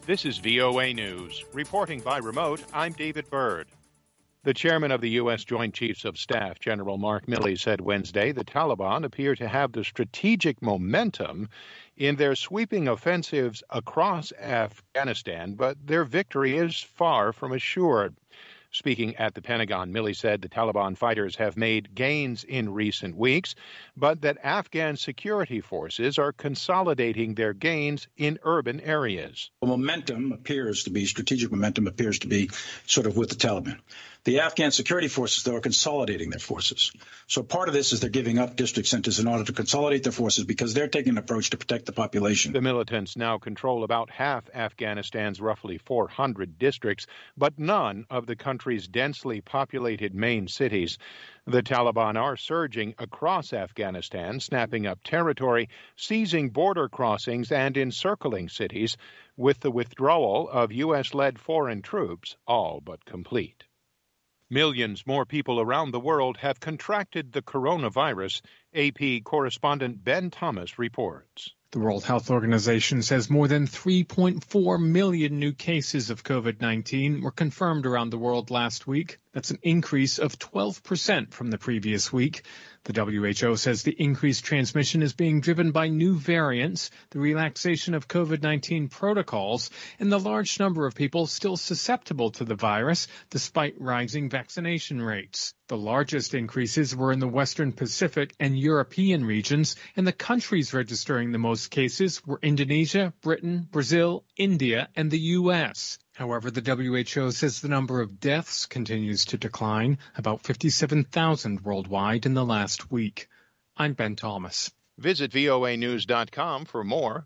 This is VOA News. Reporting by remote, I'm David Byrd. The chairman of the U.S. Joint Chiefs of Staff, General Mark Milley, said Wednesday the Taliban appear to have the strategic momentum in their sweeping offensives across Afghanistan, but their victory is far from assured. Speaking at the Pentagon, Milley said the Taliban fighters have made gains in recent weeks, but that Afghan security forces are consolidating their gains in urban areas. Strategic momentum appears to be sort of with the Taliban. The Afghan security forces, though, are consolidating their forces. So part of this is they're giving up district centers in order to consolidate their forces because they're taking an approach to protect the population. The militants now control about half Afghanistan's roughly 400 districts, but none of the country's densely populated main cities. The Taliban are surging across Afghanistan, snapping up territory, seizing border crossings, and encircling cities, with the withdrawal of U.S.-led foreign troops all but complete. Millions more people around the world have contracted the coronavirus, AP correspondent Ben Thomas reports. The World Health Organization says more than 3.4 million new cases of COVID-19 were confirmed around the world last week. That's an increase of 12% from the previous week. The WHO says the increased transmission is being driven by new variants, the relaxation of COVID-19 protocols, and the large number of people still susceptible to the virus despite rising vaccination rates. The largest increases were in the Western Pacific and European regions, and the countries registering the most cases were Indonesia, Britain, Brazil, India, and the U.S. However, the WHO says the number of deaths continues to decline, about 57,000 worldwide in the last week. I'm Ben Thomas. Visit voanews.com for more.